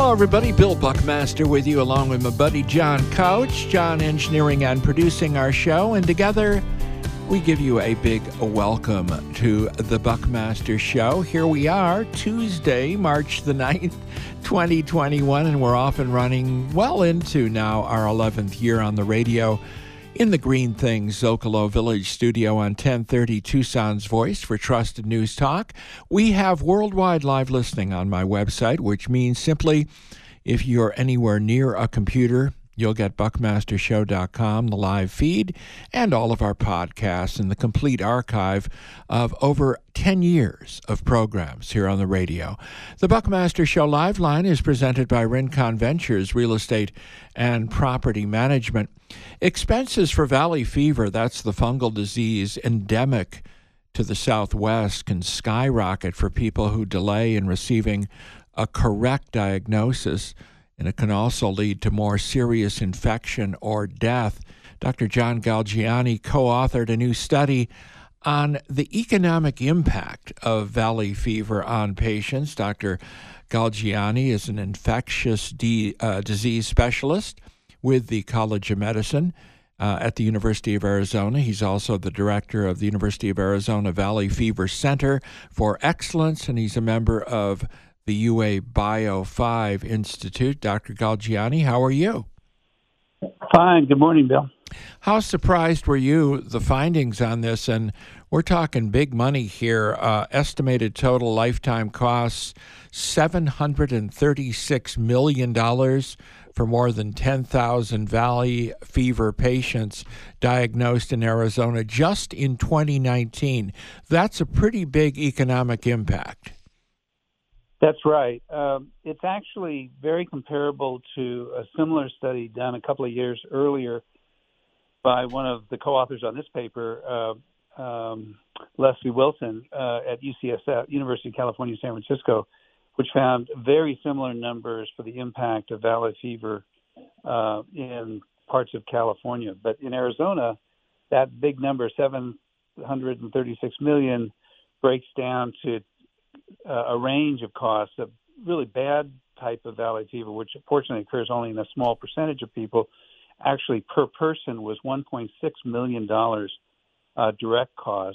Hello, everybody. Bill Buckmaster with you, along with my buddy John Couch. John engineering and producing our show, and together we give you a big welcome to the Buckmaster Show. Here we are, Tuesday, March the 9th, 2021, and we're off and running well into now our 11th year on the radio in the Green Things Zocalo Village studio on 1030 Tucson's Voice for Trusted News Talk. We have worldwide live listening on my website, which means simply if you're anywhere near a computer, you'll get buckmastershow.com, the live feed, and all of our podcasts and the complete archive of over 10 years of programs here on the radio. The Buckmaster Show Live Line is presented by Rincon Ventures Real Estate and Property Management. Expenses for valley fever, that's the fungal disease endemic to the Southwest, can skyrocket for people who delay in receiving a correct diagnosis, and it can also lead to more serious infection or death. Dr. John Galgiani co-authored a new study on the economic impact of valley fever on patients. Dr. Galgiani is an infectious disease specialist with the College of Medicine at the University of Arizona. He's also the director of the University of Arizona Valley Fever Center for Excellence, and he's a member of the UA Bio 5 Institute. Dr. Galgiani, how are you? Fine. Good morning, Bill. How surprised were you, the findings on this? And we're talking big money here. Estimated total lifetime costs, $736 million for more than 10,000 valley fever patients diagnosed in Arizona just in 2019. That's a pretty big economic impact. That's right. It's actually very comparable to a similar study done a couple of years earlier by one of the co-authors on this paper, Leslie Wilson at UCSF, University of California, San Francisco, which found very similar numbers for the impact of valley fever in parts of California. But in Arizona, that big number, 736 million, breaks down to a range of costs. A really bad type of valley fever, which fortunately occurs only in a small percentage of people, actually per person was $1.6 million direct costs.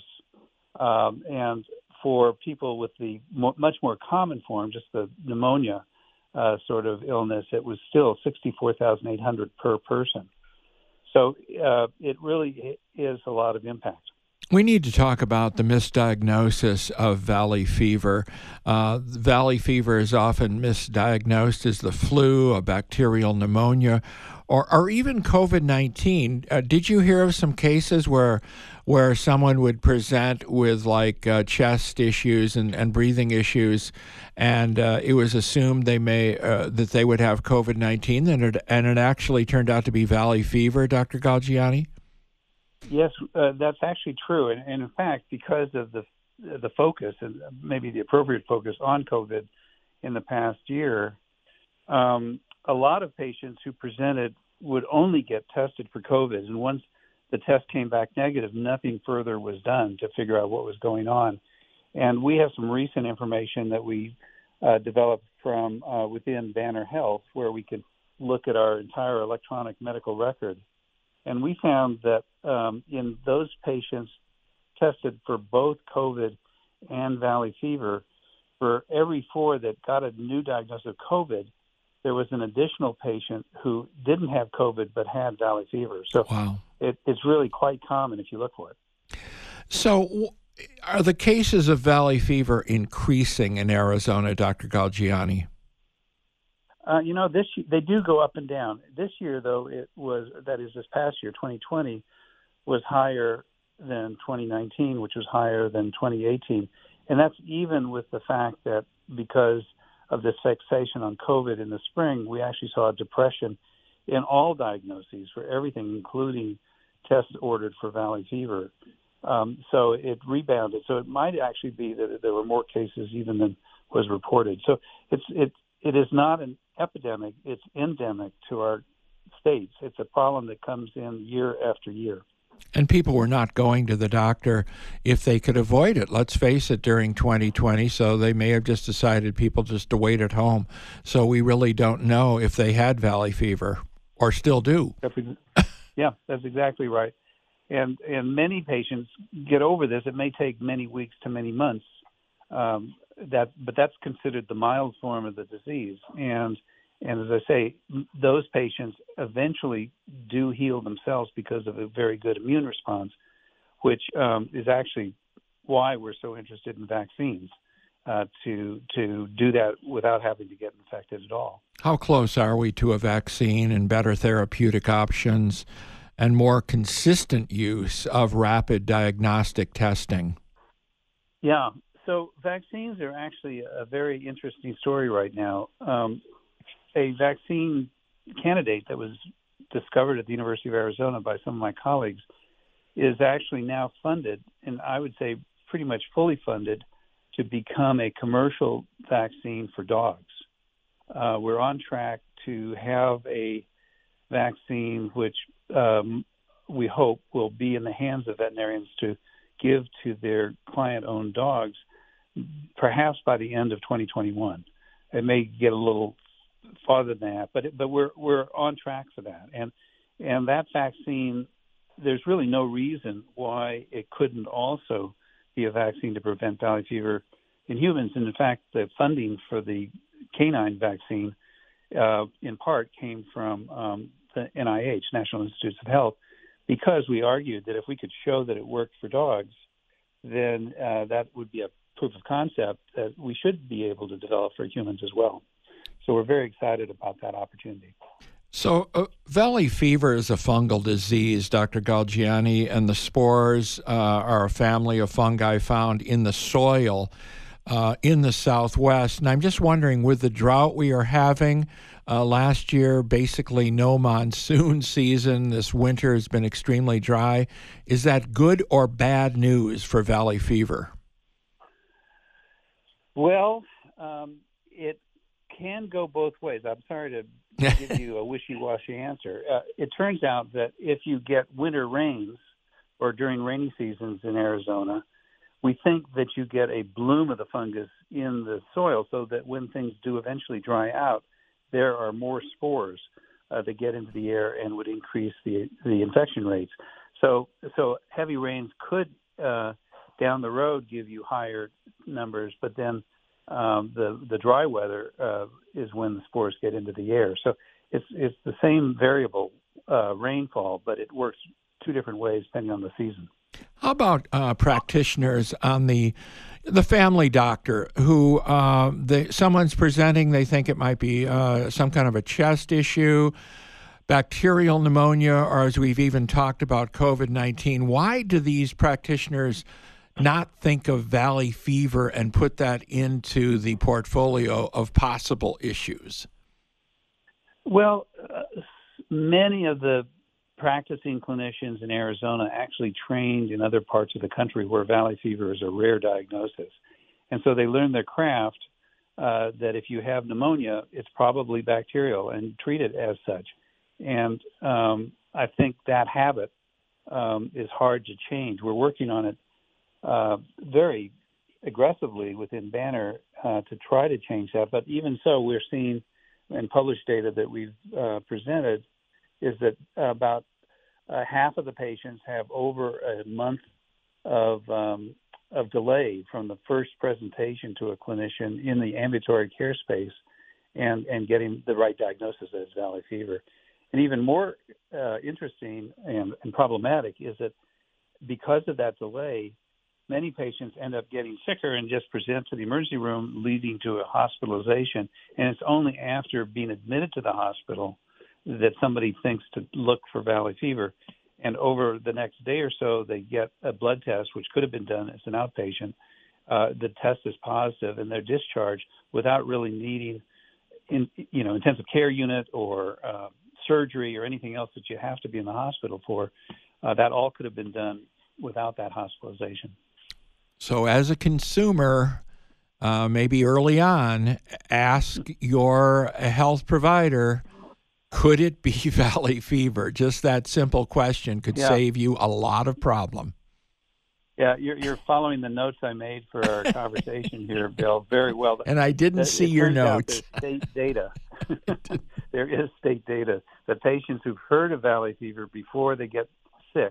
And for people with the much more common form, just the pneumonia sort of illness, it was still $64,800 per person. So it really is a lot of impact. We need to talk about the misdiagnosis of valley fever. Valley fever is often misdiagnosed as the flu, a bacterial pneumonia, or even COVID-19. Did you hear of some cases where someone would present with chest issues and breathing issues, and it was assumed that they would have COVID-19, and it actually turned out to be valley fever, Dr. Galgiani? Yes, that's actually true. And in fact, because of the focus, and maybe the appropriate focus on COVID in the past year, a lot of patients who presented would only get tested for COVID. And once the test came back negative, nothing further was done to figure out what was going on. And we have some recent information that we developed from within Banner Health, where we could look at our entire electronic medical record. And we found that in those patients tested for both COVID and valley fever, for every 4 that got a new diagnosis of COVID, there was an additional patient who didn't have COVID but had valley fever. So wow. It's really quite common if you look for it. So are the cases of valley fever increasing in Arizona, Dr. Galgiani? They do go up and down. This year, though, this past year, 2020, was higher than 2019, which was higher than 2018. And that's even with the fact that because of this fixation on COVID in the spring, we actually saw a depression in all diagnoses for everything, including tests ordered for valley fever. So it rebounded. So it might actually be that there were more cases even than was reported. So it is not an epidemic, it's endemic to our states. It's a problem that comes in year after year. And people were not going to the doctor if they could avoid it. Let's face it, during 2020, so they may have just decided people just to wait at home. So we really don't know if they had valley fever or still do. Yeah, that's exactly right. And many patients get over this. It may take many weeks to many months. But that's considered the mild form of the disease. And as I say, those patients eventually do heal themselves because of a very good immune response, which is actually why we're so interested in vaccines, to do that without having to get infected at all. How close are we to a vaccine and better therapeutic options and more consistent use of rapid diagnostic testing? Yeah, so vaccines are actually a very interesting story right now. A vaccine candidate that was discovered at the University of Arizona by some of my colleagues is actually now funded, and I would say pretty much fully funded, to become a commercial vaccine for dogs. We're on track to have a vaccine which we hope will be in the hands of veterinarians to give to their client-owned dogs perhaps by the end of 2021. It may get a little farther than that, but we're on track for that. And that vaccine, there's really no reason why it couldn't also be a vaccine to prevent valley fever in humans. And in fact, the funding for the canine vaccine, in part, came from the NIH, National Institutes of Health, because we argued that if we could show that it worked for dogs, then that would be a proof of concept that we should be able to develop for humans as well. So we're very excited about that opportunity. So valley fever is a fungal disease, Dr. Galgiani, and the spores are a family of fungi found in the soil in the Southwest. And I'm just wondering, with the drought we are having last year, basically no monsoon season, this winter has been extremely dry. Is that good or bad news for valley fever? Well, it can go both ways. I'm sorry to give you a wishy-washy answer. It turns out that if you get winter rains or during rainy seasons in Arizona, we think that you get a bloom of the fungus in the soil so that when things do eventually dry out, there are more spores that get into the air and would increase the infection rates. So heavy rains could down the road give you higher numbers, but then the dry weather is when the spores get into the air. So it's the same variable rainfall, but it works two different ways depending on the season. How about practitioners on the family doctor who someone's presenting, they think it might be some kind of a chest issue, bacterial pneumonia, or as we've even talked about, COVID-19. Why do these practitioners not think of valley fever and put that into the portfolio of possible issues? Well, many of the practicing clinicians in Arizona actually trained in other parts of the country where valley fever is a rare diagnosis. And so they learned their craft that if you have pneumonia, it's probably bacterial and treat it as such. And I think that habit is hard to change. We're working on it very aggressively within Banner to try to change that. But even so, we're seeing in published data that we've presented is that about half of the patients have over a month of delay from the first presentation to a clinician in the ambulatory care space and getting the right diagnosis as valley fever. And even more interesting and problematic is that because of that delay, many patients end up getting sicker and just present to the emergency room, leading to a hospitalization. And it's only after being admitted to the hospital that somebody thinks to look for valley fever. And over the next day or so, they get a blood test, which could have been done as an outpatient. The test is positive, and they're discharged without really needing, intensive care unit or surgery or anything else that you have to be in the hospital for. That all could have been done without that hospitalization. So as a consumer, maybe early on, ask your health provider, Could it be valley fever? Just that simple question could save you a lot of problem. Yeah, you're following the notes I made for our conversation here, Bill, very well. And I didn't see your notes. There's state data. There is state data that patients who've heard of valley fever before they get sick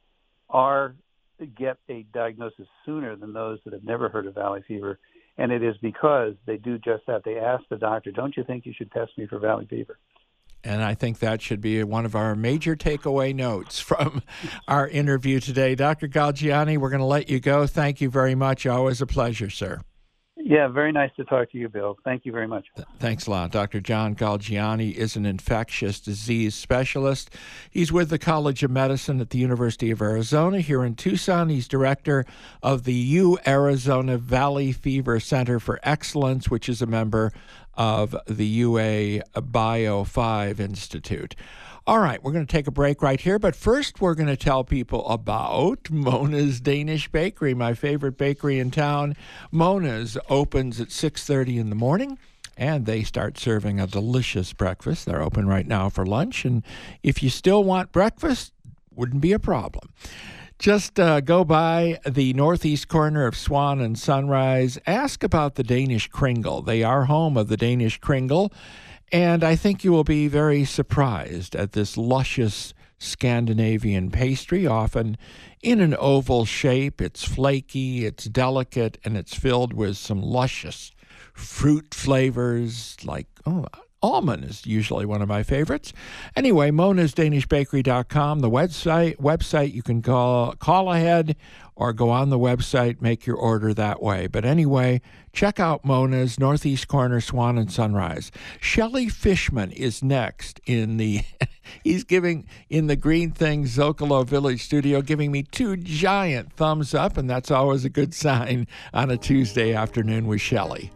get a diagnosis sooner than those that have never heard of valley fever. And it is because they do just that. They ask the doctor, don't you think you should test me for valley fever? And I think that should be one of our major takeaway notes from our interview today. Dr. Galgiani, we're going to let you go. Thank you very much. Always a pleasure, sir. Yeah, very nice to talk to you, Bill. Thank you very much. Thanks a lot. Dr. John Galgiani is an infectious disease specialist. He's with the College of Medicine at the University of Arizona here in Tucson. He's director of the U-Arizona Valley Fever Center for Excellence, which is a member of the UA Bio 5 Institute. All right, we're going to take a break right here, but first we're going to tell people about Mona's Danish Bakery, my favorite bakery in town. Mona's opens at 6:30 in the morning, and they start serving a delicious breakfast. They're open right now for lunch, and if you still want breakfast, wouldn't be a problem. Just go by the northeast corner of Swan and Sunrise. Ask about the Danish Kringle. They are home of the Danish Kringle, and I think you will be very surprised at this luscious Scandinavian pastry, often in an oval shape. It's flaky, it's delicate, and it's filled with some luscious fruit flavors like, almond is usually one of my favorites. Anyway, monasdanishbakery.com, the website. You can call ahead or go on the website, make your order that way. But anyway, check out Mona's, northeast corner, Swan and Sunrise. Shelley Fishman is next in the Green Things Zocalo Village studio, giving me 2 giant thumbs up, and that's always a good sign on a Tuesday afternoon with Shelley.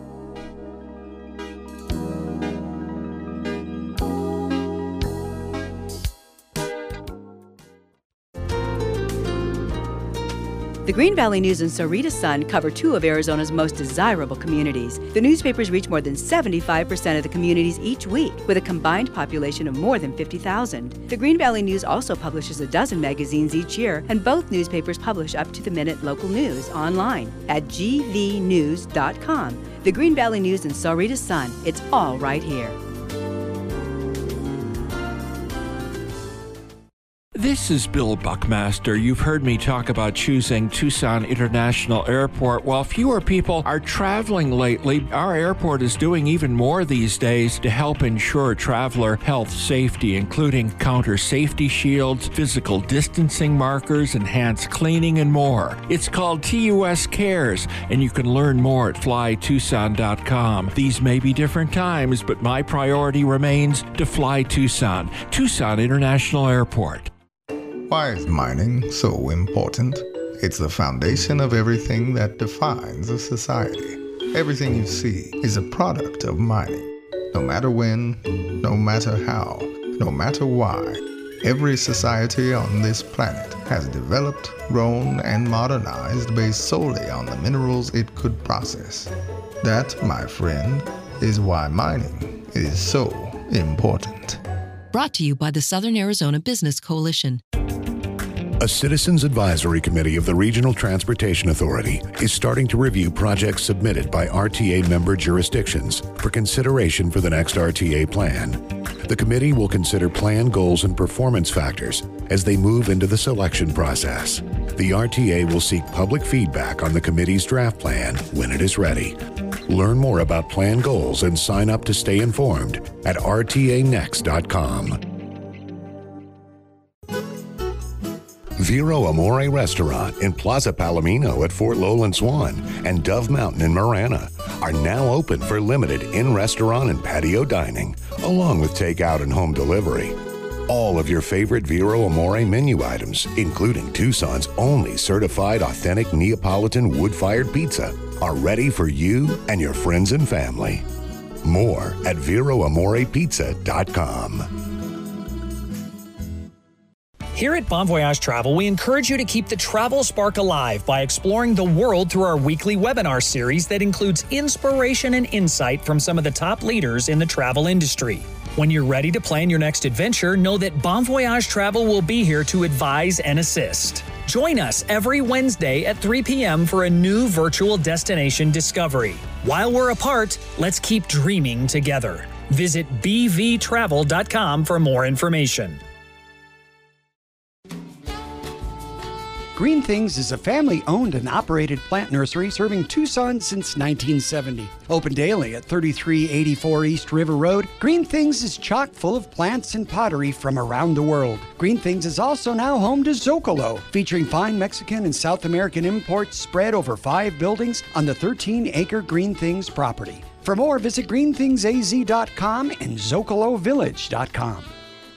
The Green Valley News and Sahuarita Sun cover 2 of Arizona's most desirable communities. The newspapers reach more than 75% of the communities each week, with a combined population of more than 50,000. The Green Valley News also publishes a dozen magazines each year, and both newspapers publish up-to-the-minute local news online at gvnews.com. The Green Valley News and Sahuarita Sun, it's all right here. This is Bill Buckmaster. You've heard me talk about choosing Tucson International Airport. While fewer people are traveling lately, our airport is doing even more these days to help ensure traveler health safety, including counter safety shields, physical distancing markers, enhanced cleaning, and more. It's called TUS Cares, and you can learn more at flytucson.com. These may be different times, but my priority remains to fly Tucson. Tucson International Airport. Why is mining so important? It's the foundation of everything that defines a society. Everything you see is a product of mining. No matter when, no matter how, no matter why, every society on this planet has developed, grown, and modernized based solely on the minerals it could process. That, my friend, is why mining is so important. Brought to you by the Southern Arizona Business Coalition. A Citizens Advisory Committee of the Regional Transportation Authority is starting to review projects submitted by RTA member jurisdictions for consideration for the next RTA plan. The committee will consider plan goals and performance factors as they move into the selection process. The RTA will seek public feedback on the committee's draft plan when it is ready. Learn more about plan goals and sign up to stay informed at rtanext.com. Vero Amore Restaurant in Plaza Palomino at Fort Lowland Swan and Dove Mountain in Marana are now open for limited in-restaurant and patio dining, along with takeout and home delivery. All of your favorite Vero Amore menu items, including Tucson's only certified authentic Neapolitan wood-fired pizza, are ready for you and your friends and family. More at VeroAmorePizza.com. Here at Bon Voyage Travel, we encourage you to keep the travel spark alive by exploring the world through our weekly webinar series that includes inspiration and insight from some of the top leaders in the travel industry. When you're ready to plan your next adventure, know that Bon Voyage Travel will be here to advise and assist. Join us every Wednesday at 3 p.m. for a new virtual destination discovery. While we're apart, let's keep dreaming together. Visit bvtravel.com for more information. Green Things is a family-owned and operated plant nursery serving Tucson since 1970. Open daily at 3384 East River Road, Green Things is chock full of plants and pottery from around the world. Green Things is also now home to Zocalo, featuring fine Mexican and South American imports spread over 5 buildings on the 13-acre Green Things property. For more, visit greenthingsaz.com and zocalovillage.com.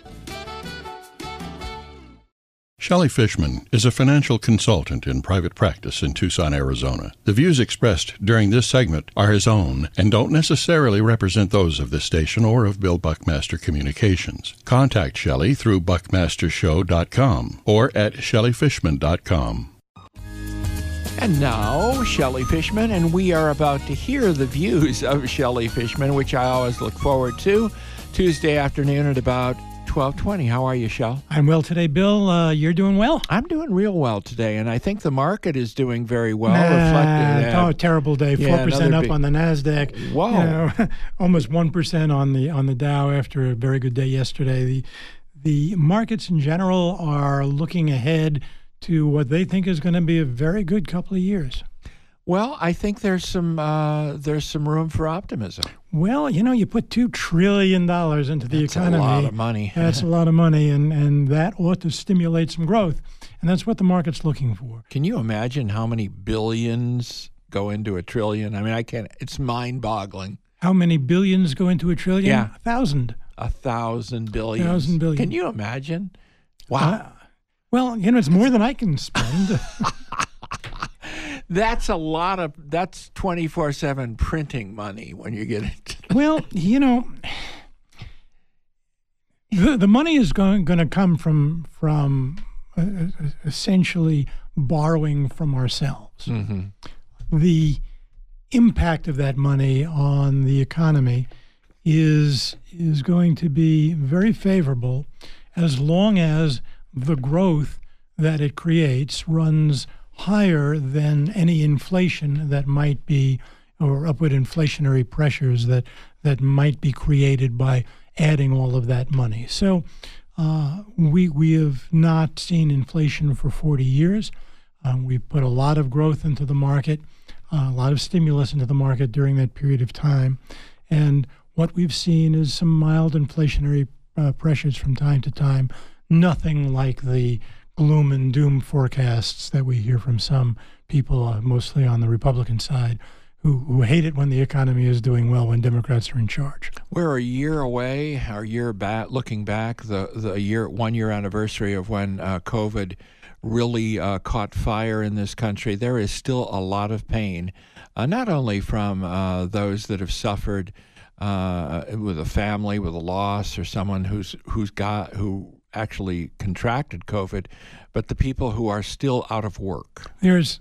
Shelley Fishman is a financial consultant in private practice in Tucson, Arizona. The views expressed during this segment are his own and don't necessarily represent those of this station or of Bill Buckmaster Communications. Contact Shelley through buckmastershow.com or at shelleyfishman.com. And now, Shelley Fishman, and we are about to hear the views of Shelley Fishman, which I always look forward to, Tuesday afternoon at about 12:20. How are you, Shell? I'm well today, Bill. You're doing well? I'm doing real well today, and I think the market is doing very well. Terrible day. 4% up on the NASDAQ. Whoa. Almost 1% on the Dow after a very good day yesterday. The markets in general are looking ahead to what they think is going to be a very good couple of years. Well, I think there's some room for optimism. Well, you put $2 trillion into the economy. That's a lot of money. That's a lot of money, and that ought to stimulate some growth. And that's what the market's looking for. Can you imagine how many billions go into a trillion? I mean, I can't. It's mind-boggling. How many billions go into a trillion? Yeah. 1,000. 1,000 billion. 1,000 billion. Can you imagine? Wow. Well, it's more than I can spend. That's 24/7 printing money when you get it. Well, the money is going to come from essentially borrowing from ourselves. Mm-hmm. The impact of that money on the economy is going to be very favorable as long as the growth that it creates runs higher than any inflation that might be, or upward inflationary pressures that might be created by adding all of that money. So we have not seen inflation for 40 years. We've put a lot of growth into the market, a lot of stimulus into the market during that period of time. And what we've seen is some mild inflationary pressures from time to time, nothing like the gloom and doom forecasts that we hear from some people, mostly on the Republican side, who hate it when the economy is doing well when Democrats are in charge. We're a year away, our year back, looking back, the 1 year anniversary of when COVID really caught fire in this country. There is still a lot of pain, not only from those that have suffered with a family, with a loss, or someone who actually contracted COVID, but the people who are still out of work. There's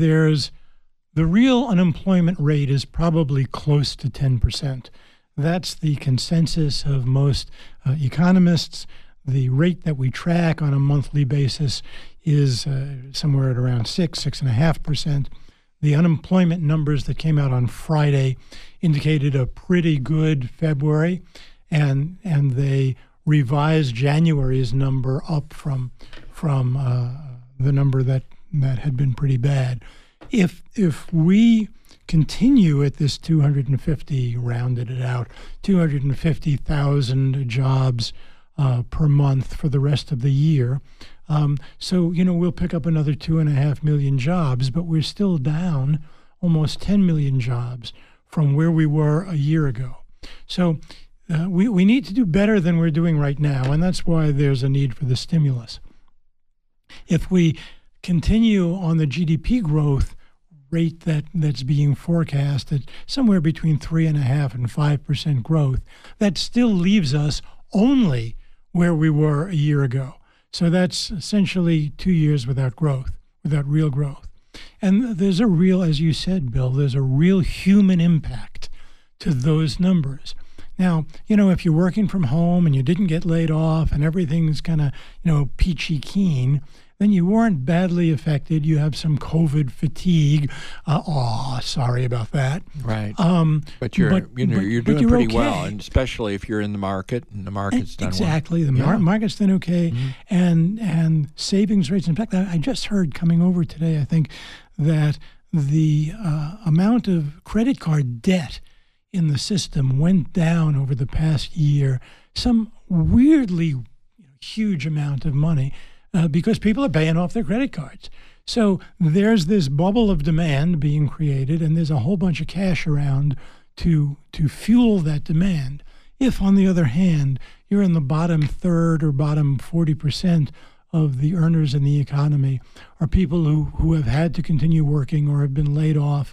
the real unemployment rate is probably close to 10%. That's the consensus of most economists. The rate that we track on a monthly basis is somewhere at around 6.5%. The unemployment numbers that came out on Friday indicated a pretty good February, and they revised January's number up from the number that had been pretty bad. If we continue at this 250, rounded it out, 250,000 jobs per month for the rest of the year, so we'll pick up another 2.5 million jobs, but we're still down almost 10 million jobs from where we were a year ago. So we need to do better than we're doing right now, and that's why there's a need for the stimulus. If we continue on the GDP growth rate that's being forecast at somewhere between 3.5% and 5% growth, that still leaves us only where we were a year ago. So that's essentially 2 years without growth, without real growth. And there's a real, as you said, Bill, there's a real human impact to those numbers. Now, if you're working from home and you didn't get laid off and everything's kind of, peachy keen, then you weren't badly affected. You have some COVID fatigue. Sorry about that. Right. But you're doing pretty okay. well, and especially if you're in the market and the market's done exactly. well. The market's done okay, and savings rates. In fact, I just heard coming over today, I think, that the amount of credit card debt in the system went down over the past year, some weirdly huge amount of money. Because people are paying off their credit cards. So there's this bubble of demand being created, and there's a whole bunch of cash around to fuel that demand. If, on the other hand, you're in the bottom third or bottom 40% of the earners in the economy, or people who have had to continue working or have been laid off,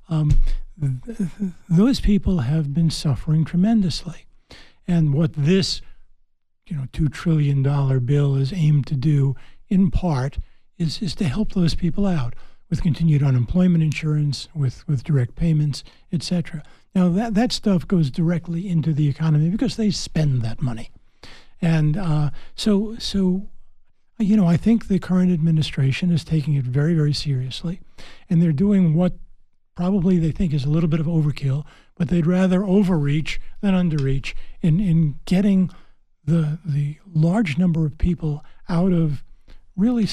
those people have been suffering tremendously. And what this $2 trillion bill is aimed to do, in part, is to help those people out with continued unemployment insurance, with direct payments, etc. Now, that stuff goes directly into the economy because they spend that money. And so I think the current administration is taking it very, very seriously, and they're doing what probably they think is a little bit of overkill, but they'd rather overreach than underreach in getting the large number of people out of really,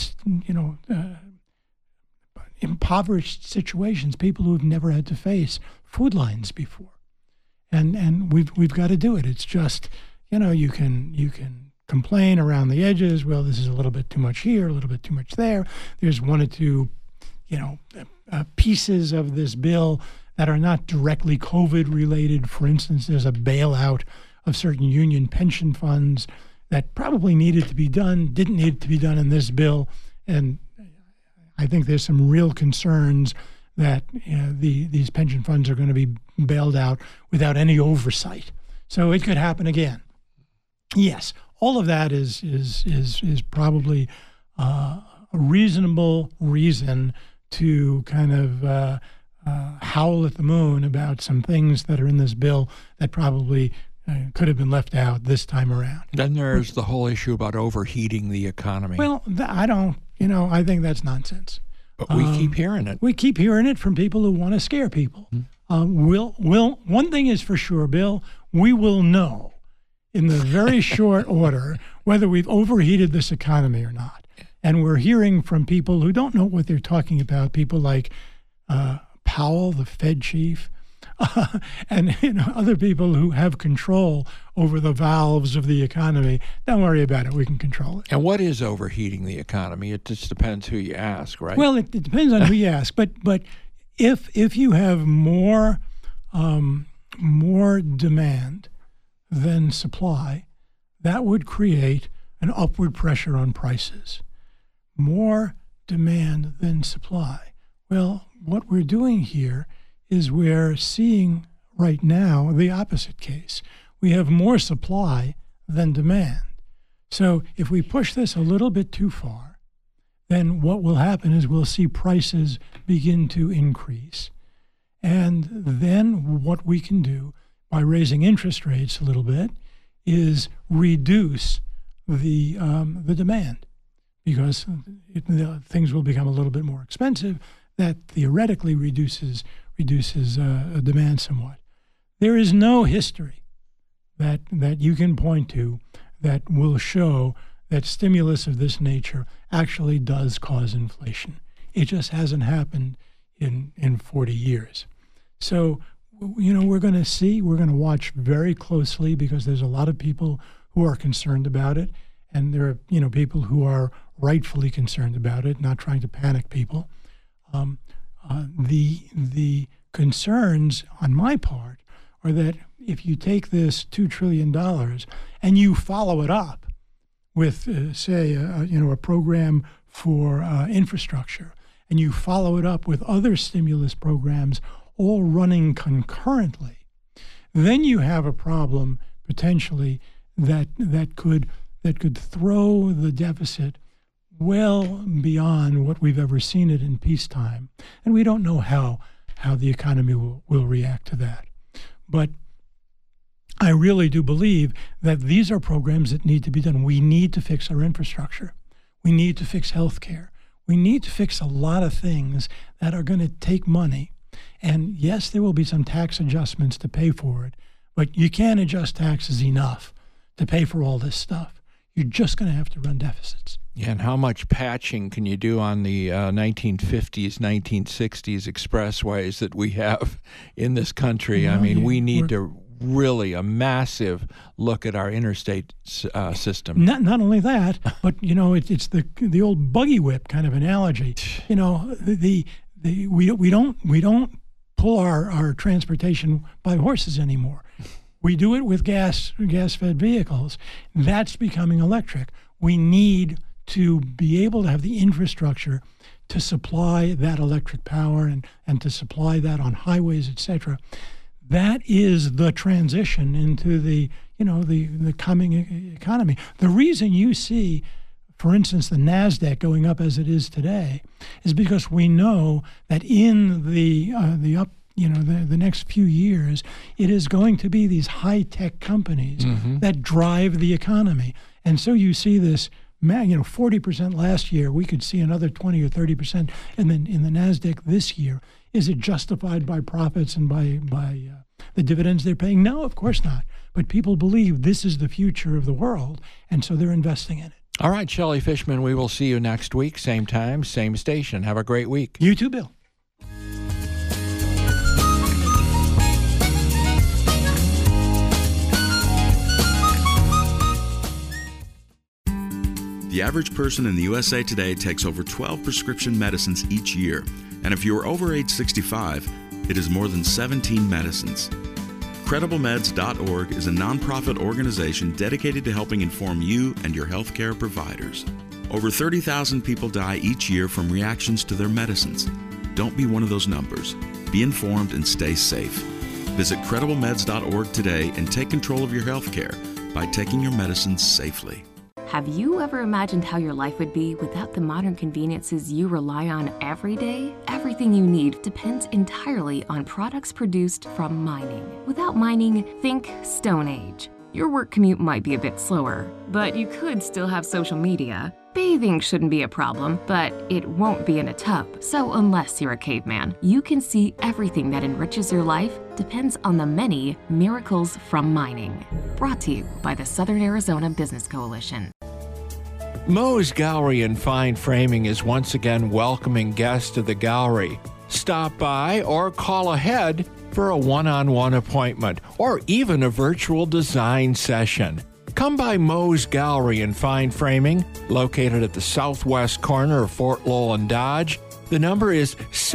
impoverished situations, people who have never had to face food lines before. And we've got to do it. It's just, you can complain around the edges. Well, this is a little bit too much here, a little bit too much there. There's one or two, pieces of this bill that are not directly COVID related. For instance, there's a bailout of certain union pension funds that probably needed to be done, didn't need to be done in this bill. And I think there's some real concerns that these pension funds are going to be bailed out without any oversight. So it could happen again. Yes, all of that is probably a reasonable reason to kind of howl at the moon about some things that are in this bill that probably could have been left out this time around. Then there's the whole issue about overheating the economy. Well, I think that's nonsense. But we keep hearing it. We keep hearing it from people who want to scare people. One thing is for sure, Bill, we will know in the very short order whether we've overheated this economy or not. And we're hearing from people who don't know what they're talking about, people like Powell, the Fed chief, and other people who have control over the valves of the economy. Don't worry about it. We can control it. And what is overheating the economy? It just depends who you ask, right? Well, it depends on who you ask. But if you have more demand than supply, that would create an upward pressure on prices. More demand than supply. Well, what we're doing here is we're seeing right now the opposite case. We have more supply than demand. So if we push this a little bit too far, then what will happen is we'll see prices begin to increase. And then what we can do by raising interest rates a little bit is reduce the demand, because things will become a little bit more expensive. That theoretically reduces demand somewhat. There is no history that you can point to that will show that stimulus of this nature actually does cause inflation. It just hasn't happened in 40 years. So, we're going to watch very closely, because there's a lot of people who are concerned about it, and there are, people who are rightfully concerned about it, not trying to panic people. The concerns on my part are that if you take this $2 trillion and you follow it up with, say, a program for infrastructure, and you follow it up with other stimulus programs all running concurrently, then you have a problem potentially that could that could throw the deficit well beyond what we've ever seen it in peacetime. And we don't know how the economy will react to that. But I really do believe that these are programs that need to be done. We need to fix our infrastructure. We need to fix healthcare. We need to fix a lot of things that are going to take money. And yes, there will be some tax adjustments to pay for it, but you can't adjust taxes enough to pay for all this stuff. You're just going to have to run deficits. Yeah, and how much patching can you do on the 1950s, 1960s expressways that we have in this country? Well, I mean, we need to really a massive look at our interstate system. Not only that, but it's the old buggy whip kind of analogy. We don't pull our transportation by horses anymore. We do it with gas-fed vehicles. That's becoming electric. We need to be able to have the infrastructure to supply that electric power and to supply that on highways, etc. That is the transition into the coming economy. The reason you see, for instance, the NASDAQ going up as it is today is because we know that in the next few years, it is going to be these high-tech companies that drive the economy. And so you see this, 40% last year. We could see another 20 or 30% in the NASDAQ this year. Is it justified by profits and by the dividends they're paying? No, of course not. But people believe this is the future of the world, and so they're investing in it. All right, Shelley Fishman, we will see you next week, same time, same station. Have a great week. You too, Bill. The average person in the USA today takes over 12 prescription medicines each year, and if you are over age 65, it is more than 17 medicines. CredibleMeds.org is a nonprofit organization dedicated to helping inform you and your healthcare providers. Over 30,000 people die each year from reactions to their medicines. Don't be one of those numbers. Be informed and stay safe. Visit CredibleMeds.org today and take control of your healthcare by taking your medicines safely. Have you ever imagined how your life would be without the modern conveniences you rely on every day? Everything you need depends entirely on products produced from mining. Without mining, think Stone Age. Your work commute might be a bit slower, but you could still have social media. Bathing shouldn't be a problem, but it won't be in a tub. So unless you're a caveman, you can see everything that enriches your life depends on the many miracles from mining. Brought to you by the Southern Arizona Business Coalition. Moe's Gallery and Fine Framing is once again welcoming guests to the gallery. Stop by or call ahead for a one-on-one appointment or even a virtual design session. Come by Moe's Gallery and Fine Framing, located at the southwest corner of Fort Lowell and Dodge. The number is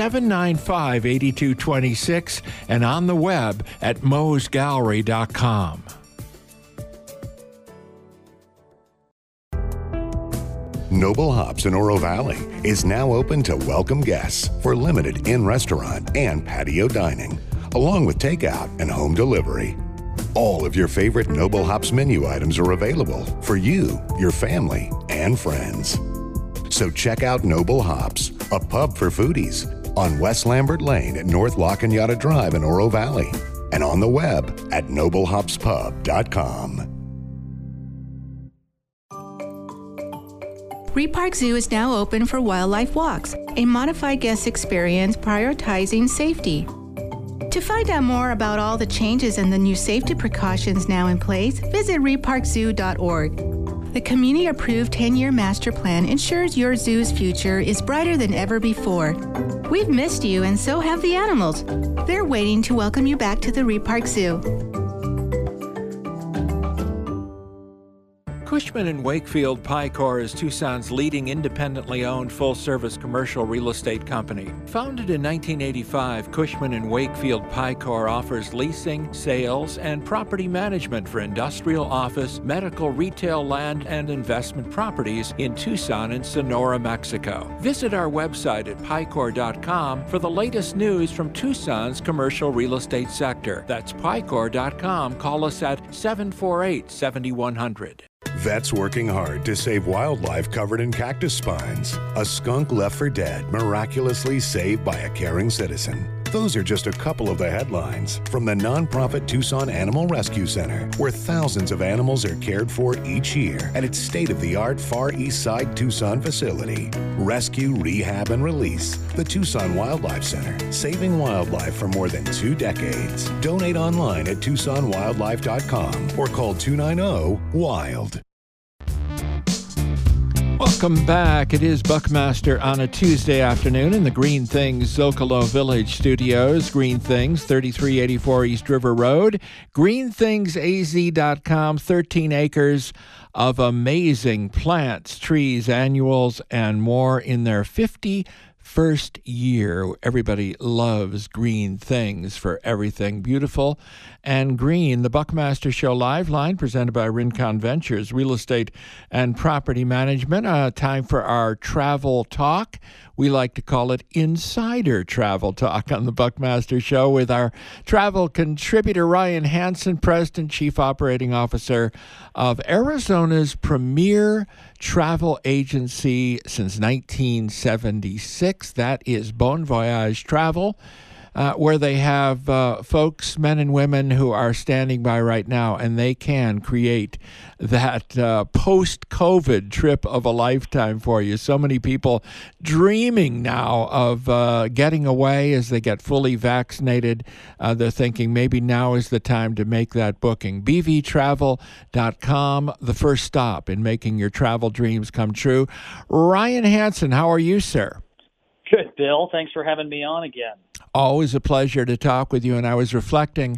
795-8226 and on the web at moesgallery.com. Noble Hops in Oro Valley is now open to welcome guests for limited in-restaurant and patio dining, along with takeout and home delivery. All of your favorite Noble Hops menu items are available for you, your family, and friends. So check out Noble Hops, a pub for foodies, on West Lambert Lane at North La Cañada Drive in Oro Valley, and on the web at noblehopspub.com. Reed Park Zoo is now open for wildlife walks, a modified guest experience prioritizing safety. To find out more about all the changes and the new safety precautions now in place, visit reedparkzoo.org. The community-approved 10-year master plan ensures your zoo's future is brighter than ever before. We've missed you, and so have the animals. They're waiting to welcome you back to the Reed Park Zoo. Cushman & Wakefield Picor is Tucson's leading independently owned full-service commercial real estate company. Founded in 1985, Cushman & Wakefield Picor offers leasing, sales, and property management for industrial, office, medical, retail, land, and investment properties in Tucson and Sonora, Mexico. Visit our website at picor.com for the latest news from Tucson's commercial real estate sector. That's picor.com. Call us at 748-7100. Vets working hard to save wildlife covered in cactus spines. A skunk left for dead, miraculously saved by a caring citizen. Those are just a couple of the headlines from the nonprofit Tucson Animal Rescue Center, where thousands of animals are cared for each year at its state-of-the-art Far East Side Tucson facility. Rescue, rehab, and release. The Tucson Wildlife Center, saving wildlife for more than 2 decades. Donate online at TucsonWildlife.com or call 290-WILD. Welcome back. It is Buckmaster on a Tuesday afternoon in the Green Things Zocalo Village Studios. Green Things, 3384 East River Road. GreenThingsAZ.com, 13 acres of amazing plants, trees, annuals, and more in their 51st year. Everybody loves Green Things for everything beautiful and green. The Buckmaster Show Live Line, presented by Rincon Ventures, Real Estate and Property Management. Time for our travel talk. We like to call it Insider Travel Talk on the Buckmaster Show with our travel contributor, Ryan Hansen, President, Chief Operating Officer of Arizona's premier travel agency since 1976. That is Bon Voyage Travel. Where they have folks, men and women, who are standing by right now, and they can create that post-COVID trip of a lifetime for you. So many people dreaming now of getting away as they get fully vaccinated. They're thinking maybe now is the time to make that booking. bvtravel.com, the first stop in making your travel dreams come true. Ryan Hansen, how are you, sir? Good, Bill. Thanks for having me on again. Always a pleasure to talk with you. And I was reflecting,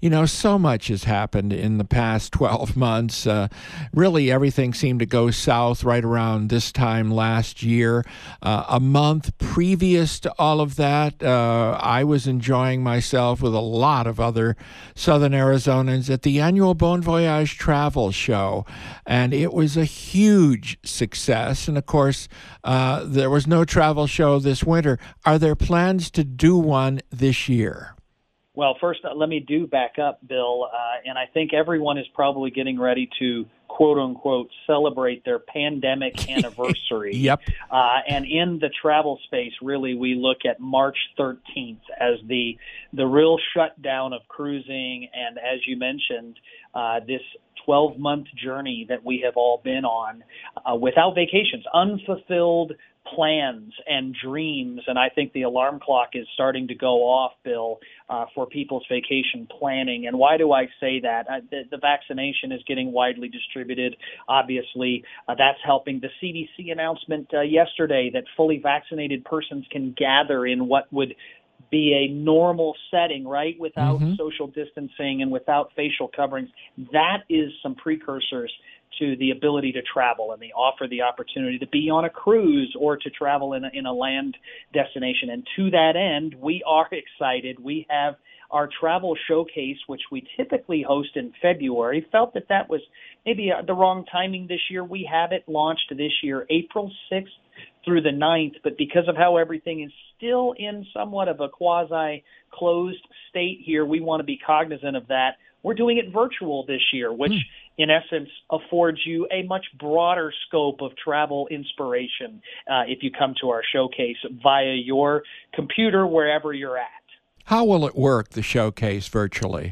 so much has happened in the past 12 months. Really, everything seemed to go south right around this time last year. A month previous to all of that, I was enjoying myself with a lot of other Southern Arizonans at the annual Bon Voyage Travel Show. And it was a huge success. And of course, there was no travel show this winter. Are there plans to do one this year? Well, first, let me back up, Bill, and I think everyone is probably getting ready to, quote-unquote, celebrate their pandemic anniversary. Yep. And in the travel space, really, we look at March 13th as the real shutdown of cruising, and as you mentioned, this 12-month journey that we have all been on without vacations, unfulfilled plans and dreams, and I think the alarm clock is starting to go off, Bill, for people's vacation planning. And why do I say that? The vaccination is getting widely distributed. Obviously, that's helping. The CDC announcement yesterday that fully vaccinated persons can gather in what would be a normal setting, right, without social distancing and without facial coverings. That is some precursors to the ability to travel, and they offer the opportunity to be on a cruise or to travel in a land destination. And to that end, we are excited. We have our travel showcase, which we typically host in February. Felt that was maybe the wrong timing this year. We have it launched this year, April 6th through the 9th, but because of how everything is still in somewhat of a quasi-closed state here, we want to be cognizant of that. We're doing it virtual this year, which in essence affords you a much broader scope of travel inspiration if you come to our showcase via your computer wherever you're at. How will it work, the showcase, virtually?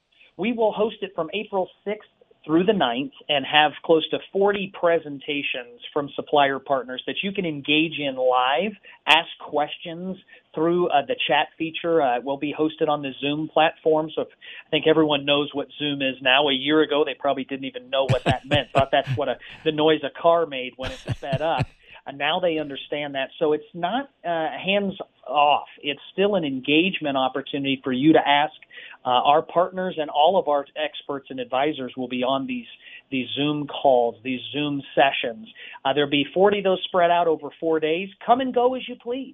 We will host it from April 6th through the 9th and have close to 40 presentations from supplier partners that you can engage in live, ask questions through the chat feature. It will be hosted on the Zoom platform. So I think everyone knows what Zoom is now. A year ago, they probably didn't even know what that meant. Thought that's what the noise a car made when it sped up. And now they understand that. So it's not hands off. It's still an engagement opportunity for you to ask. Our partners and all of our experts and advisors will be on these Zoom calls, these Zoom sessions. There'll be 40 of those spread out over 4 days. Come and go as you please.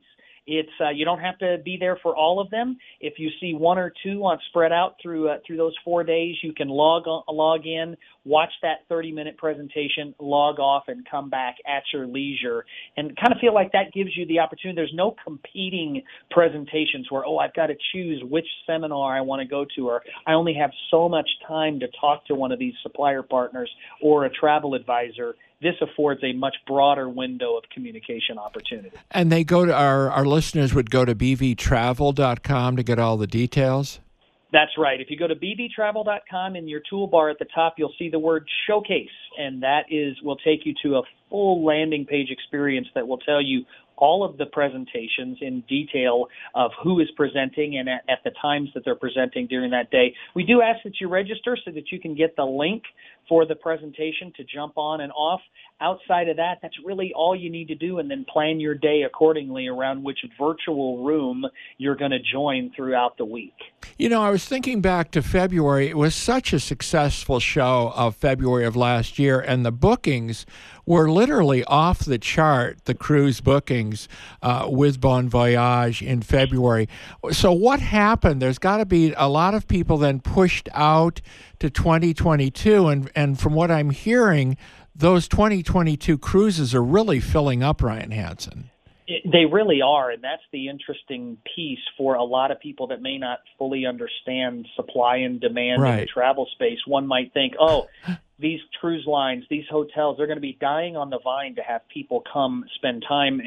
It's you don't have to be there for all of them. If you see one or two on spread out through those 4 days, you can log in, watch that 30-minute presentation, log off, and come back at your leisure, and kind of feel like that gives you the opportunity. There's no competing presentations where, I've got to choose which seminar I want to go to, or I only have so much time to talk to one of these supplier partners or a travel advisor. This affords a much broader window of communication opportunity. And they go to our listeners would go to bvtravel.com to get all the details? That's right. If you go to bvtravel.com, in your toolbar at the top, you'll see the word showcase, and that will take you to a full landing page experience that will tell you all of the presentations in detail of who is presenting and at the times that they're presenting during that day. We do ask that you register so that you can get the link for the presentation to jump on and off. Outside of that, that's really all you need to do, and then plan your day accordingly around which virtual room you're going to join throughout the week. I was thinking back to February. It was such a successful show of February of last year, and the bookings were literally off the chart, the cruise bookings with Bon Voyage in February. So what happened? There's got to be a lot of people then pushed out to 2022, and from what I'm hearing, those 2022 cruises are really filling up, Ryan Hansen. They really are, and that's the interesting piece for a lot of people that may not fully understand supply and demand in the travel space. One might think, these cruise lines, these hotels, they're going to be dying on the vine to have people come spend time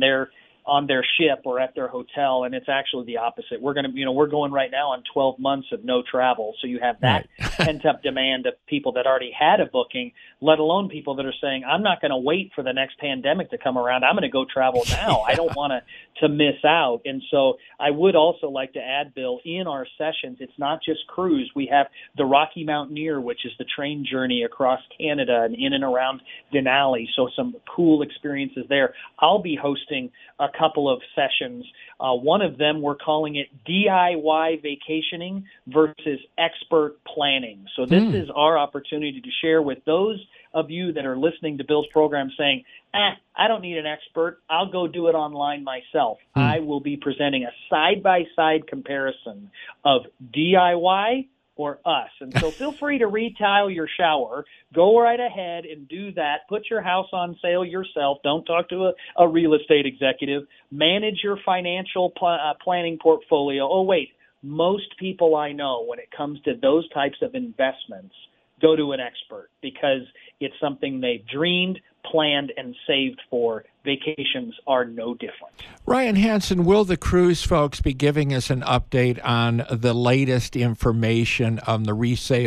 on their ship or at their hotel, and it's actually the opposite. We're going right now on 12 months of no travel, so you have that pent-up demand of people that already had a booking, let alone people that are saying, I'm not going to wait for the next pandemic to come around. I'm going to go travel now. I don't want to miss out. And so I would also like to add, Bill, in our sessions, it's not just cruise. We have the Rocky Mountaineer, which is the train journey across Canada and in and around Denali, so some cool experiences there. I'll be hosting a couple of sessions. One of them, we're calling it DIY vacationing versus expert planning. So this is our opportunity to share with those of you that are listening to Bill's program saying, I don't need an expert. I'll go do it online myself. I will be presenting a side-by-side comparison of DIY or us. And so feel free to retile your shower. Go right ahead and do that. Put your house on sale yourself. Don't talk to a real estate executive. Manage your financial planning portfolio. Most people I know, when it comes to those types of investments, go to an expert because it's something they've dreamed, planned, and saved for. Vacations are no different. Ryan Hansen, will the cruise folks be giving us an update on the latest information on the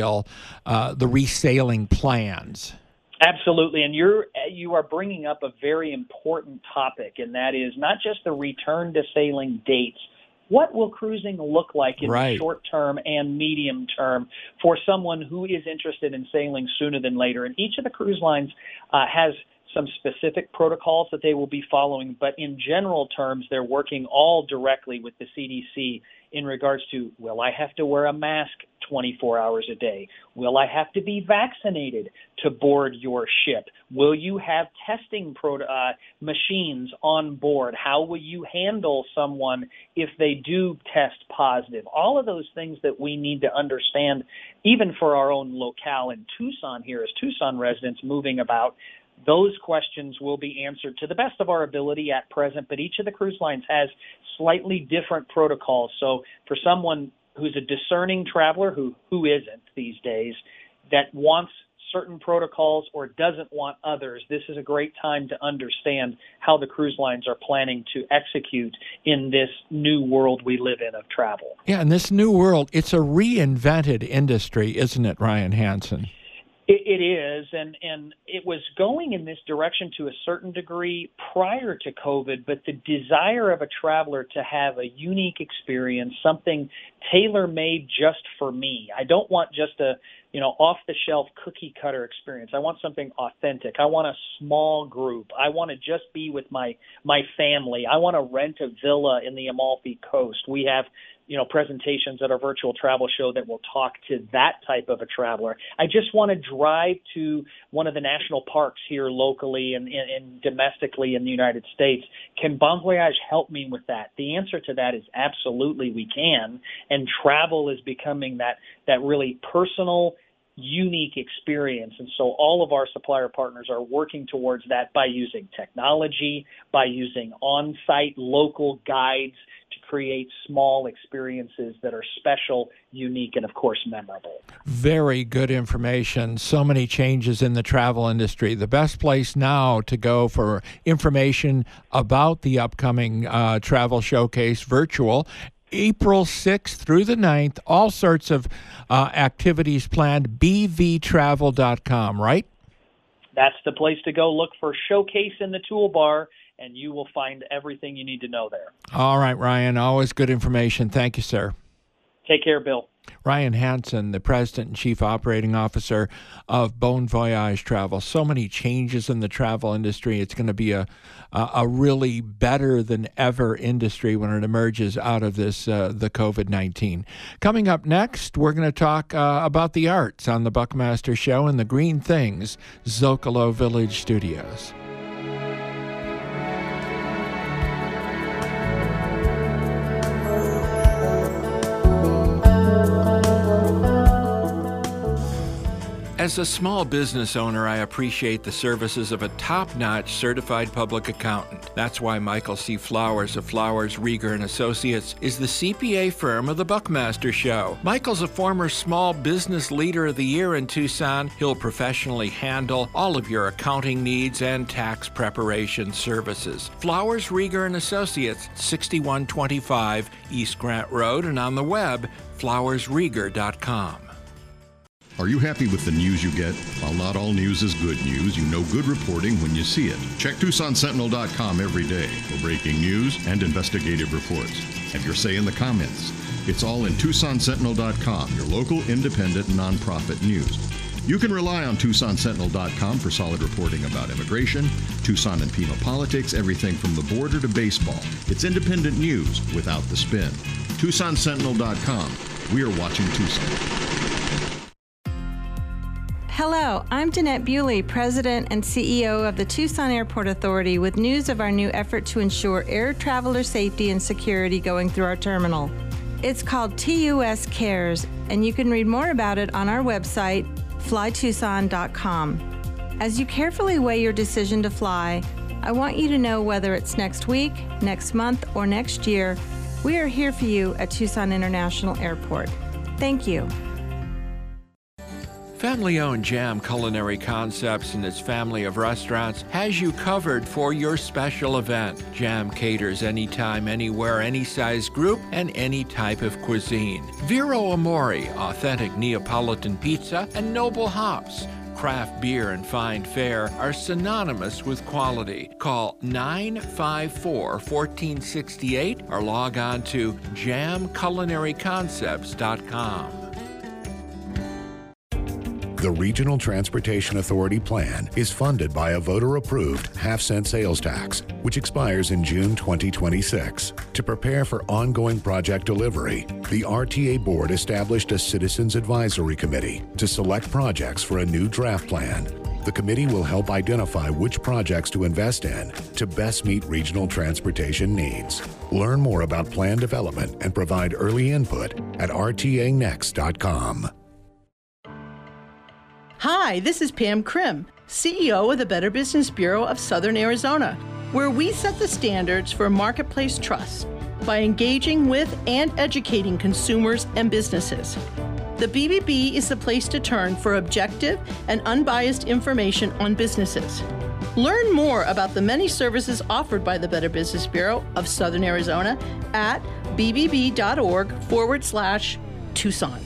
resaling plans? Absolutely, and you are bringing up a very important topic, and that is not just the return to sailing dates. What will cruising look like in the short term and medium term for someone who is interested in sailing sooner than later? And each of the cruise lines has some specific protocols that they will be following, but in general terms, they're working all directly with the CDC in regards to, will I have to wear a mask 24 hours a day? Will I have to be vaccinated to board your ship? Will you have testing machines on board? How will you handle someone if they do test positive? All of those things that we need to understand, even for our own locale in Tucson here as Tucson residents moving about. Those questions will be answered to the best of our ability at present, but each of the cruise lines has slightly different protocols. So for someone who's a discerning traveler, who isn't these days, that wants certain protocols or doesn't want others, this is a great time to understand how the cruise lines are planning to execute in this new world we live in of travel. Yeah, in this new world, it's a reinvented industry, isn't it, Ryan Hansen? It is, and it was going in this direction to a certain degree prior to COVID, but the desire of a traveler to have a unique experience, something tailor-made just for me. I don't want just a off-the-shelf cookie-cutter experience. I want something authentic. I want a small group. I want to just be with my family. I want to rent a villa in the Amalfi Coast. We have presentations at our virtual travel show that will talk to that type of a traveler. I just want to drive to one of the national parks here locally and domestically in the United States. Can Bon Voyage help me with that? The answer to that is absolutely we can. And travel is becoming that really personal, unique experience. And so all of our supplier partners are working towards that by using technology, by using on-site local guides to create small experiences that are special, unique, and of course memorable. Very good information. So many changes in the travel industry. The best place now to go for information about the upcoming travel showcase virtual, April 6th through the 9th, all sorts of activities planned, bvtravel.com, right? That's the place to go. Look for Showcase in the toolbar, and you will find everything you need to know there. All right, Ryan, always good information. Thank you, sir. Take care, Bill. Ryan Hansen, the President and Chief Operating Officer of Bon Voyage Travel. So many changes in the travel industry. It's going to be a really better than ever industry when it emerges out of this the COVID-19. Coming up next, we're going to talk about the arts on the Buckmaster Show in the Green Things Zocalo Village Studios. As a small business owner, I appreciate the services of a top-notch certified public accountant. That's why Michael C. Flowers of Flowers, Rieger & Associates is the CPA firm of the Buckmaster Show. Michael's a former Small Business Leader of the Year in Tucson. He'll professionally handle all of your accounting needs and tax preparation services. Flowers, Rieger & Associates, 6125 East Grant Road, and on the web, flowersrieger.com. Are you happy with the news you get? While not all news is good news, you know good reporting when you see it. Check TucsonSentinel.com every day for breaking news and investigative reports. Have your say in the comments. It's all in TucsonSentinel.com, your local independent nonprofit news. You can rely on TucsonSentinel.com for solid reporting about immigration, Tucson and Pima politics, everything from the border to baseball. It's independent news without the spin. TucsonSentinel.com. We are watching Tucson. Hello, I'm Danette Bewley, President and CEO of the Tucson Airport Authority, with news of our new effort to ensure air traveler safety and security going through our terminal. It's called TUS Cares, and you can read more about it on our website, flytucson.com. As you carefully weigh your decision to fly, I want you to know whether it's next week, next month, or next year, we are here for you at Tucson International Airport. Thank you. Family-owned Jam Culinary Concepts and its family of restaurants has you covered for your special event. Jam caters anytime, anywhere, any size group, and any type of cuisine. Vero Amore, authentic Neapolitan pizza, and Noble Hops, craft beer and fine fare, are synonymous with quality. Call 954-1468 or log on to jamculinaryconcepts.com. The Regional Transportation Authority plan is funded by a voter-approved half-cent sales tax, which expires in June 2026. To prepare for ongoing project delivery, the RTA Board established a Citizens Advisory Committee to select projects for a new draft plan. The committee will help identify which projects to invest in to best meet regional transportation needs. Learn more about plan development and provide early input at rtanext.com. Hi, this is Pam Krim, CEO of the Better Business Bureau of Southern Arizona, where we set the standards for marketplace trust by engaging with and educating consumers and businesses. The BBB is the place to turn for objective and unbiased information on businesses. Learn more about the many services offered by the Better Business Bureau of Southern Arizona at bbb.org/Tucson.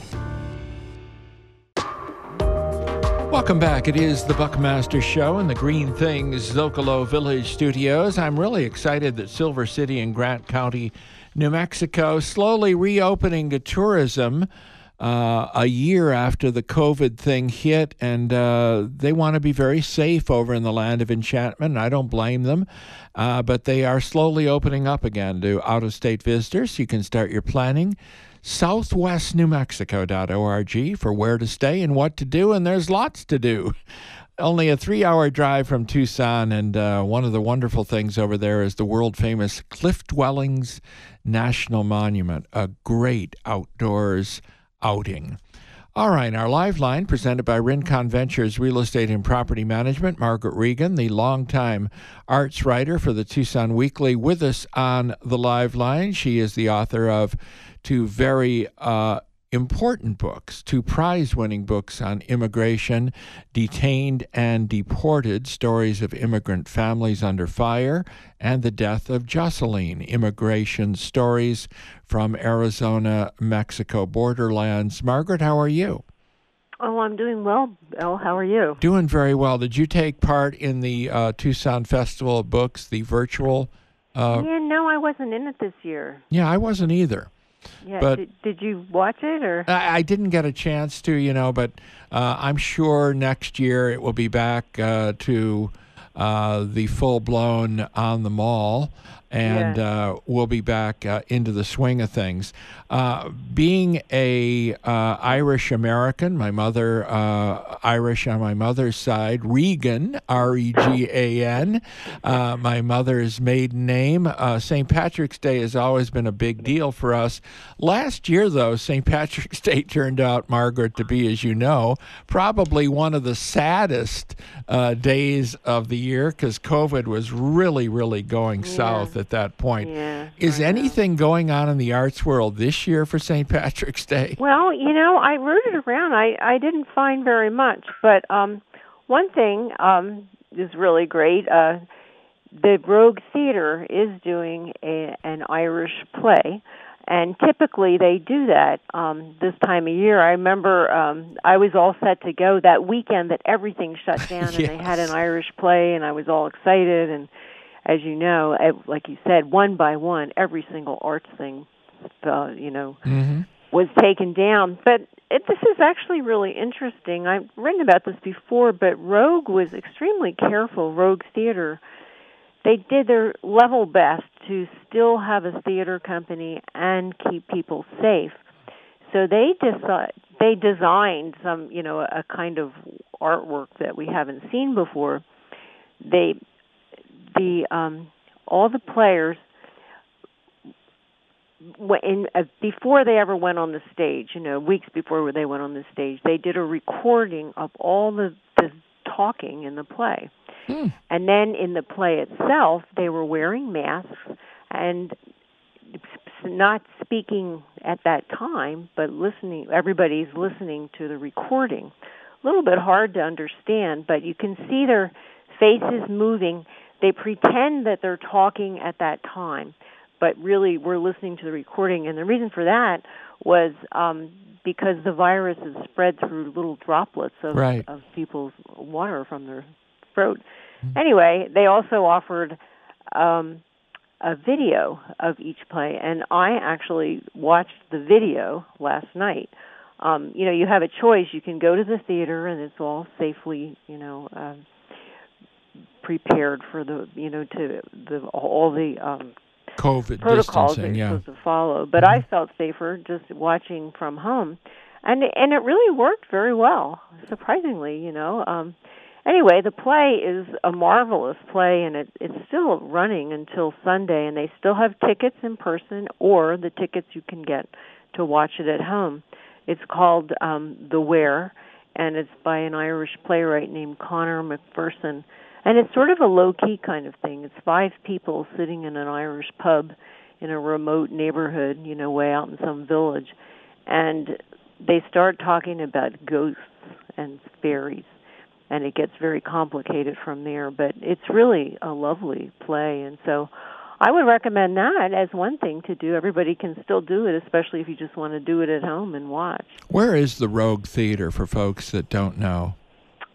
Welcome back. It is the Buckmaster Show in the Green Things Zocalo Village Studios. I'm really excited that Silver City in Grant County, New Mexico, slowly reopening to tourism. a year after the COVID thing hit, and they want to be very safe over in the Land of Enchantment. I don't blame them, but they are slowly opening up again to out-of-state visitors. You can start your planning. southwestnewmexico.org for where to stay and what to do, and there's lots to do. Only a 3-hour drive from Tucson, and one of the wonderful things over there is the world-famous Cliff Dwellings National Monument, a great outdoors outing. All right, our live line presented by Rincon Ventures Real Estate and Property Management. Margaret Regan, the longtime arts writer for the Tucson Weekly, with us on the live line. She is the author of 2 very important books, 2 prize-winning books on immigration, Detained and Deported, Stories of Immigrant Families Under Fire, and The Death of Jocelyn, Immigration Stories from Arizona-Mexico Borderlands. Margaret, how are you? Oh, I'm doing well, Bill. How are you? Doing very well. Did you take part in the Tucson Festival of Books, the virtual? No, I wasn't in it this year. Yeah, I wasn't either. Yeah, but did you watch it or? I didn't get a chance to, but I'm sure next year it will be back to the full-blown On the Mall, and we'll be back into the swing of things. Being a Irish American, my mother Irish on my mother's side, Regan, R-E-G-A-N, my mother's maiden name. St. Patrick's Day has always been a big deal for us. Last year, though, St. Patrick's Day turned out, Margaret, to be, as you know, probably one of the saddest days of the year, because COVID was really, really going south at that point. Is anything going on in the arts world this year for St. Patrick's Day? Well, I rooted around. I didn't find very much, but one thing is really great. The Rogue Theater is doing an Irish play, and typically they do that this time of year. I remember I was all set to go that weekend that everything shut down, and they had an Irish play, and I was all excited. And as you know, like you said, one by one, every single arts thing, was taken down. But this is actually really interesting. I've written about this before, but Rogue was extremely careful, Rogue Theater. They did their level best to still have a theater company and keep people safe. So they designed some, a kind of artwork that we haven't seen before. All the players, before they ever went on the stage, weeks before they went on the stage, they did a recording of all the talking in the play. And then in the play itself, they were wearing masks and not speaking at that time, but listening. Everybody's listening to the recording. A little bit hard to understand, but you can see their faces moving. They pretend that they're talking at that time, but really we're listening to the recording. And the reason for that was because the virus is spread through little droplets of people's water from their throat. Anyway, they also offered a video of each play, and I actually watched the video last night. You have a choice. You can go to the theater, and it's all safely, prepared for all the COVID protocols distancing, that you're supposed to follow. But I felt safer just watching from home, and it really worked very well, surprisingly. Anyway, the play is a marvelous play, and it's still running until Sunday, and they still have tickets in person or the tickets you can get to watch it at home. It's called The Ware, and it's by an Irish playwright named Conor McPherson. And it's sort of a low-key kind of thing. It's 5 people sitting in an Irish pub in a remote neighborhood, way out in some village. And they start talking about ghosts and fairies. And it gets very complicated from there. But it's really a lovely play. And so I would recommend that as one thing to do. Everybody can still do it, especially if you just want to do it at home and watch. Where is the Rogue Theater for folks that don't know?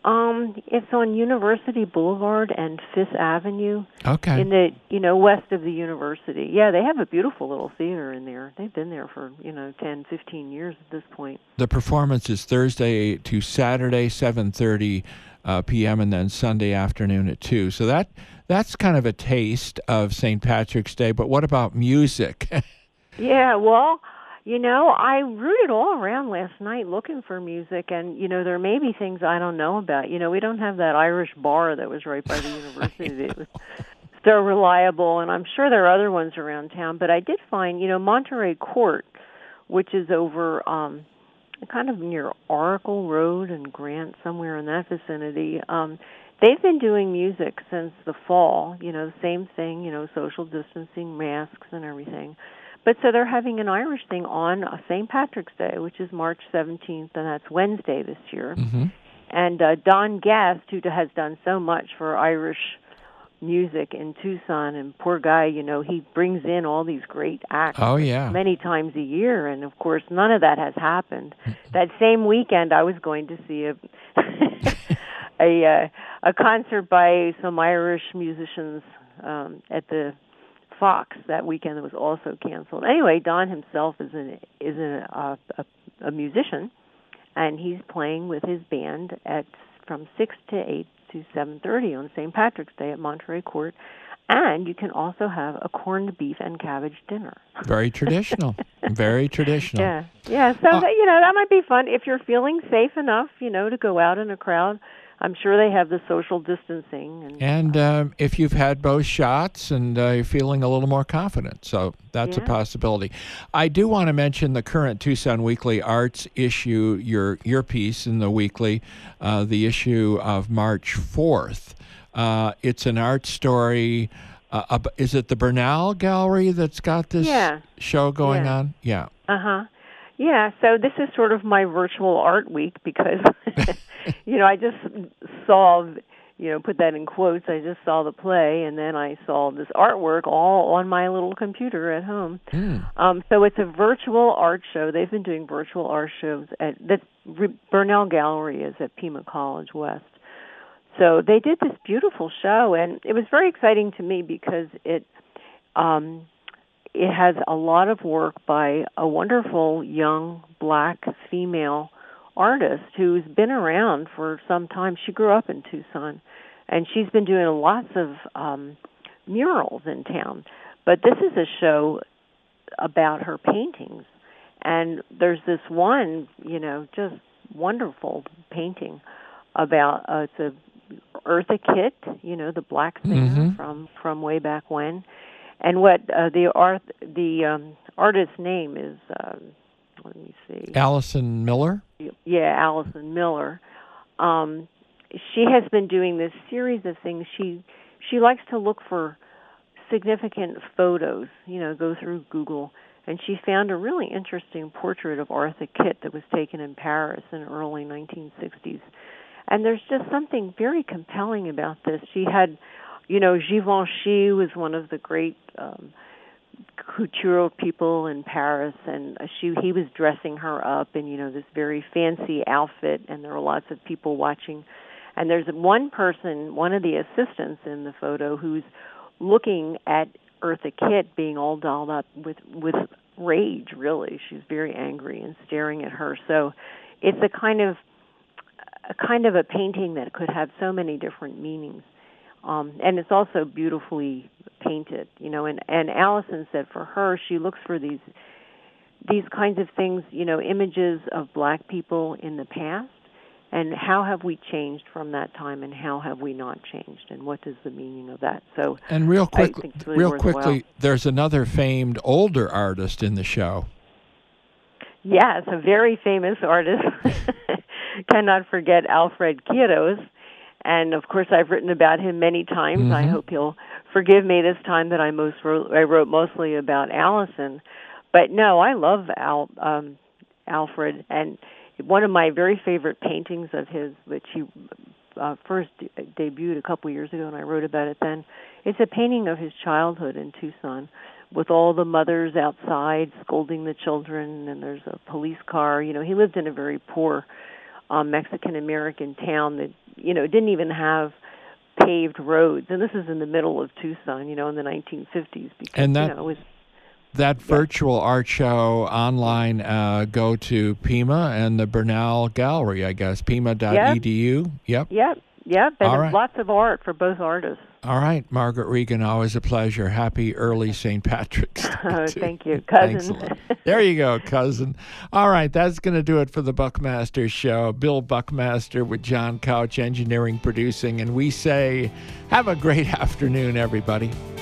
It's on University Boulevard and Fifth Avenue. Okay. In the, west of the university. Yeah, they have a beautiful little theater in there. They've been there for, 10, 15 years at this point. The performance is Thursday to Saturday, 7:30 p.m., and then Sunday afternoon at 2. So that's kind of a taste of St. Patrick's Day. But what about music? Yeah, well, I rooted all around last night looking for music, and, there may be things I don't know about. We don't have that Irish bar that was right by the university that was so reliable, and I'm sure there are other ones around town. But I did find, Monterey Court, which is over kind of near Oracle Road and Grant, somewhere in that vicinity. They've been doing music since the fall, same thing, social distancing, masks and everything. But so they're having an Irish thing on St. Patrick's Day, which is March 17th, and that's Wednesday this year. Mm-hmm. And Don Gast, who has done so much for Irish music in Tucson, and poor guy, he brings in all these great acts many times a year, and of course none of that has happened. That same weekend I was going to see a concert by some Irish musicians at the Fox that weekend that was also canceled. Anyway, Don himself is a musician, and he's playing with his band from 6 to 8 to 7:30 on St. Patrick's Day at Monterey Court. And you can also have a corned beef and cabbage dinner. Very traditional. Very traditional. Yeah. So that might be fun if you're feeling safe enough, to go out in a crowd. I'm sure they have the social distancing. And if you've had both shots and you're feeling a little more confident. So that's a possibility. I do want to mention the current Tucson Weekly Arts issue, your piece in the Weekly, the issue of March 4th. It's an art story. Is it the Bernal Gallery that's got this show going on? Yeah. Uh-huh. Yeah, so this is sort of my virtual art week because, I just saw, put that in quotes, I just saw the play, and then I saw this artwork all on my little computer at home. So it's a virtual art show. They've been doing virtual art shows at the Bernal Gallery is at Pima College West. So they did this beautiful show, and it was very exciting to me because it has a lot of work by a wonderful young black female artist who's been around for some time. She grew up in Tucson, and she's been doing lots of murals in town. But this is a show about her paintings, and there's this one, just wonderful painting about it's a Eartha Kitt, the black singer from way back when. And what the artist's name is, let me see. Allison Miller? Yeah, Allison Miller. She has been doing this series of things. She likes to look for significant photos, go through Google. And she found a really interesting portrait of Eartha Kitt that was taken in Paris in the early 1960s. And there's just something very compelling about this. She had... Givenchy was one of the great couture people in Paris, and he was dressing her up in, this very fancy outfit, and there were lots of people watching. And there's one person, one of the assistants in the photo, who's looking at Eartha Kitt being all dolled up with rage, really. She's very angry and staring at her. So it's a kind of a painting that could have so many different meanings. And it's also beautifully painted, and Allison said for her, she looks for these kinds of things, images of black people in the past, and how have we changed from that time, and how have we not changed, and what is the meaning of that? So, and real quickly, there's another famed older artist in the show. Yes, a very famous artist. Cannot forget Alfred Quiros. And, of course, I've written about him many times. Mm-hmm. I hope he'll forgive me this time that I wrote mostly about Allison. But, no, I love Alfred. And one of my very favorite paintings of his, which he first debuted a couple years ago, and I wrote about it then, it's a painting of his childhood in Tucson with all the mothers outside scolding the children, and there's a police car. He lived in a very poor Mexican-American town that, didn't even have paved roads. And this is in the middle of Tucson, in the 1950s. Because, and that virtual art show online, go to Pima and the Bernal Gallery, I guess, pima.edu. Yep. And there's lots of art for both artists. All right, Margaret Regan, always a pleasure. Happy early St. Patrick's Day. Thank you, cousin. There you go, cousin. All right, that's going to do it for the Buckmaster Show. Bill Buckmaster with John Couch, engineering, producing, and we say have a great afternoon, everybody.